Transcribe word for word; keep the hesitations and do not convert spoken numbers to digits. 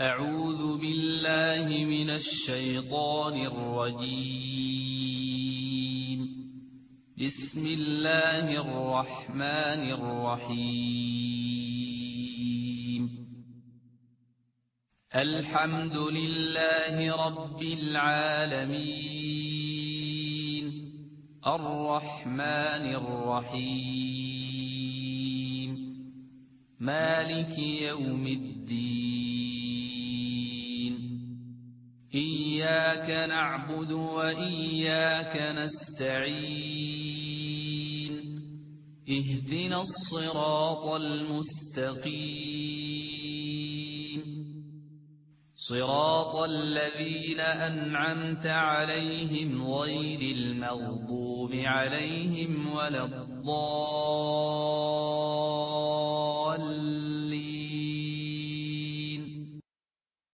أعوذ بالله من الشيطان الرجيم. بسم الله الرحمن الرحيم. الحمد لله رب العالمين، الرحمن الرحيم، مالك يوم الدين. إياك نعبد وإياك نستعين. اهدنا الصراط المستقيم، صراط الذين أنعمت عليهم غير المغضوب عليهم ولا الضالين.